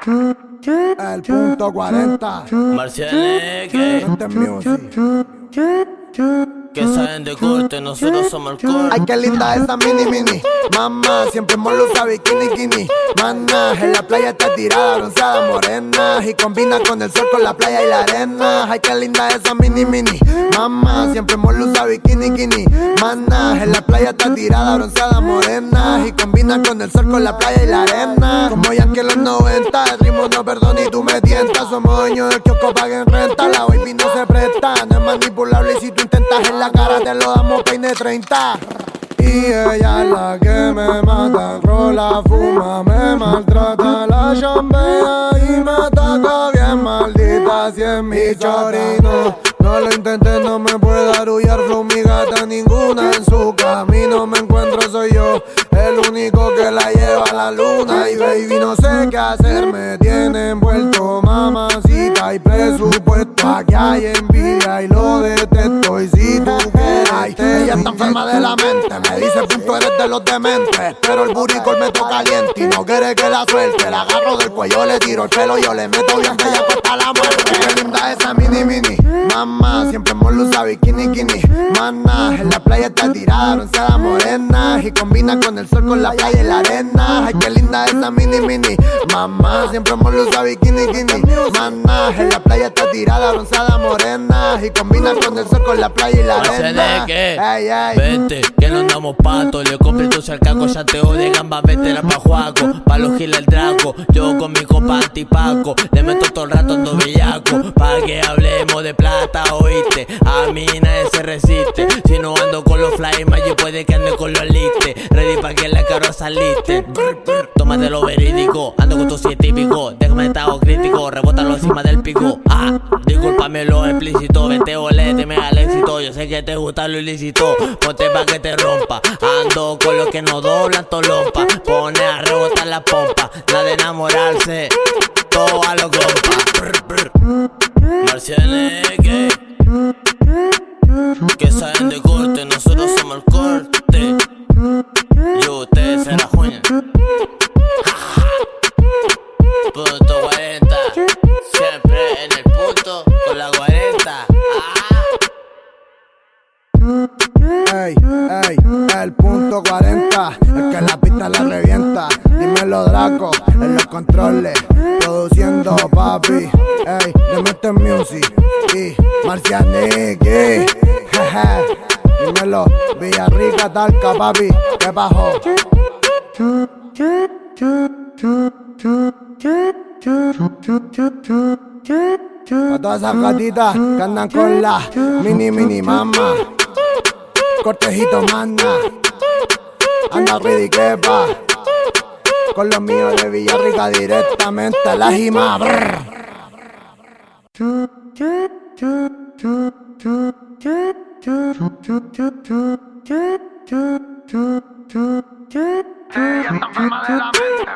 El punto 40. Marcianeque, que saben de corte, nosotros somos el corte. Ay, qué linda esa mini. Mamá, siempre hemos usado bikini. Mana, en la playa está tirada, bronceada, morena. Y combina con el sol, con la playa y la arena. Ay, qué linda esa mini. Mamá, siempre hemos usado bikini. Mana, en la playa está tirada, bronceada, morena. Y combina con el sol, con la playa y la arena. Como ya que en los 90, el ritmo no perdona y tú me tientas. Somos dueños del kiosco, paguen renta. La baby no se presta, no es manipulable y si tú intentas en la cara te lo damos peine 30. Y ella es la que me mata, rola, fuma, me maltrata, la chambea y me ataca bien maldita si es mi chorino. No lo intenté, no me puede arrullar, flow mi gata, ninguna en su camino me encuentro, soy yo el único que la lleva a la luna. Y baby no sé qué hacer, me tiene envuelto, mamacita, hay presupuesto, aquí hay envidia y lo detesto. Y si tú quieres, ella está enferma de la mente, me dice punto eres de los dementes, pero el buricol me toca caliente y no quiere que la suelte. La agarro del cuello, le tiro el pelo, yo le meto bien bella hasta la muerte. Qué linda esa mini. Mamá, siempre hemos usado bikini. Mana, en la playa está tirada, bronceada, morena. Y combina con el sol, con la playa y la arena. Ay, qué linda esa mini. Mamá, siempre hemos usado bikini. Mana, en la playa está tirada, bronceada, morena. Y combina con el sol, con la playa y la arena. Vete, que no andamos pato. Le compré tu cercaco, chateo de gamba, vetera pa' Juaco. Pa' los giles el Draco, yo con mi compa antipaco. Le meto todo el rato ando bellaco, pa' que hablemos de plata, oíste. A mí nadie se resiste. Si no ando con los fly, yo puede que ande con los listes. Ready pa' que la caro saliste. Tómate lo verídico, ando con tu científico. Déjame estado crítico, rebótalo encima del pico. Discúlpame lo explícito, vete olete, me al éxito. Yo sé que te gusta lo ilícito, ponte pa' que te rompa. Ando con los que no doblan tolompa. Pone a rebotar la pompa, nada de enamorarse, todo a los compas. Marcianeque, que saben de corte, nosotros somos el corte. Y ustedes se la juegan. Punto 40, siempre en el punto con la 40. Ey, el punto 40, es que la pista la revienta. Dímelo Draco, en los controles, produciendo papi. Ey, le mete music y Marcianeque. Dímelo, Villarrica, Talca, papi, ¿qué bajó? A todas esas gatitas que andan con la mini mamá. Cortejito manda, anda ridiquepa. Con los míos de Villarrica directamente a la jima. Ella está enferma de la mente.